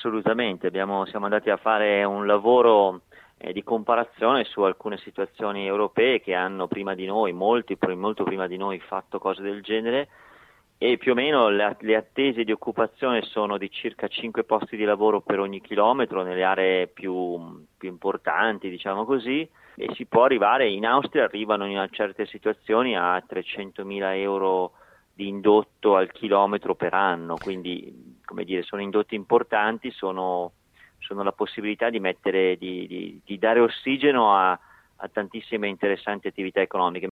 Assolutamente, siamo andati a fare un lavoro di comparazione su alcune situazioni europee che hanno prima di noi, molto prima di noi, fatto cose del genere, e più o meno le attese di occupazione sono di circa 5 posti di lavoro per ogni chilometro nelle aree più importanti, diciamo così, e si può arrivare, in Austria arrivano in certe situazioni a 300.000 euro di indotto al chilometro per anno, quindi come dire, sono indotti importanti, sono la possibilità di dare ossigeno a tantissime interessanti attività economiche.